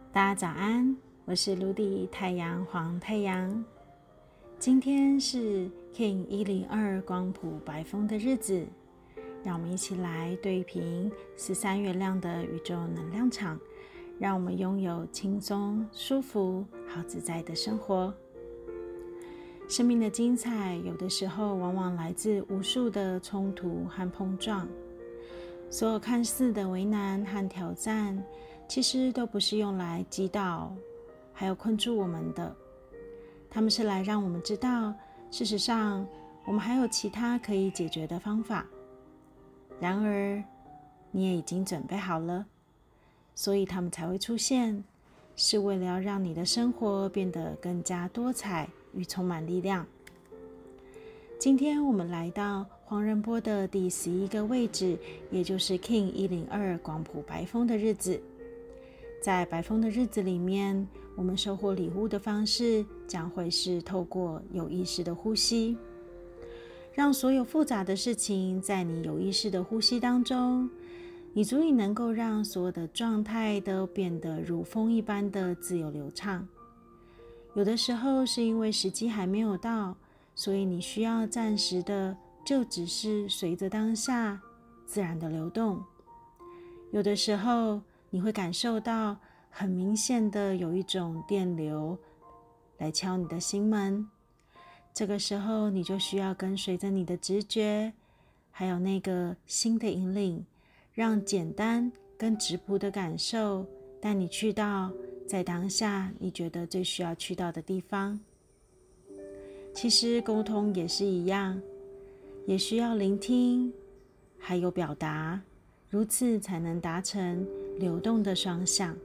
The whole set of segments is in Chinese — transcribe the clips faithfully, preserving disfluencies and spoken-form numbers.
大家早安，我是卢迪太阳黄太阳。今天是 King 一零二光谱白风的日子，让我们一起来对平十三月亮的宇宙能量场，让我们拥有轻松、舒服、好自在的生活。生命的精彩，有的时候往往来自无数的冲突和碰撞。所有看似的为难和挑战，其实都不是用来击倒还有困住我们的，他们是来让我们知道，事实上我们还有其他可以解决的方法。然而你也已经准备好了，所以他们才会出现，是为了要让你的生活变得更加多彩与充满力量。今天我们来到黄人波的第十一个位置，也就是 King 一零二光谱白风的日子。在白风的日子里面，我们收获礼物的方式将会是透过有意识的呼吸，让所有复杂的事情在你有意识的呼吸当中，你足以能够让所有的状态都变得如风一般的自由流畅。有的时候是因为时机还没有到，所以你需要暂时的就只是随着当下自然的流动。有的时候你会感受到很明显的有一种电流来敲你的心门，这个时候你就需要跟随着你的直觉，还有那个心的引领，让简单跟直朴的感受带你去到在当下你觉得最需要去到的地方。其实沟通也是一样，也需要聆听还有表达，如此才能达成流动的双向。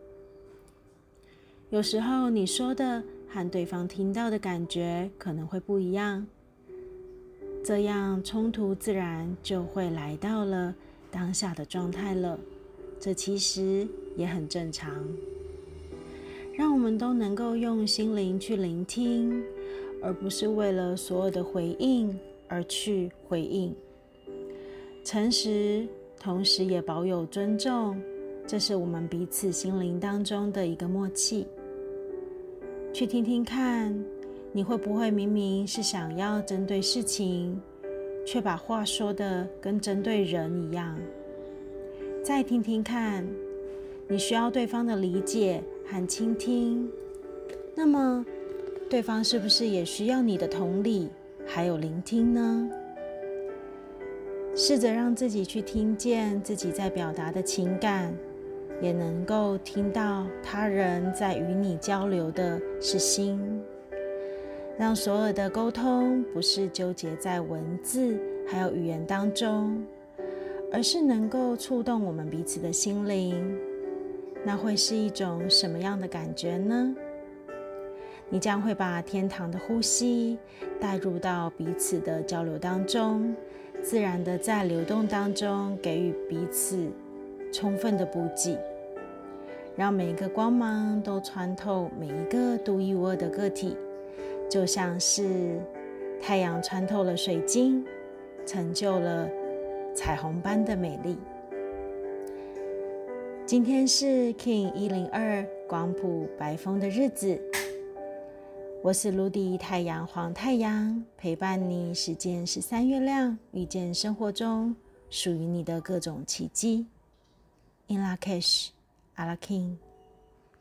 有时候你说的和对方听到的感觉可能会不一样，这样冲突自然就会来到了当下的状态了，这其实也很正常。让我们都能够用心灵去聆听，而不是为了所有的回应而去回应。诚实，同时也保有尊重，这是我们彼此心灵当中的一个默契。去听听看，你会不会明明是想要针对事情，却把话说的跟针对人一样？再听听看，你需要对方的理解和倾听，那么对方是不是也需要你的同理还有聆听呢？试着让自己去听见自己在表达的情感，也能够听到他人在与你交流的是心，让所有的沟通不是纠结在文字还有语言当中，而是能够触动我们彼此的心灵。那会是一种什么样的感觉呢？你将会把天堂的呼吸带入到彼此的交流当中，自然的在流动当中给予彼此充分的补给，让每一个光芒都穿透每一个独一无二的个体，就像是太阳穿透了水晶，成就了彩虹般的美丽。今天是 King 一零二光谱白风的日子，我是卢迪太阳黄太阳，陪伴你实践十三月亮，遇见生活中属于你的各种奇迹。In Lak'ech, Ala K'in。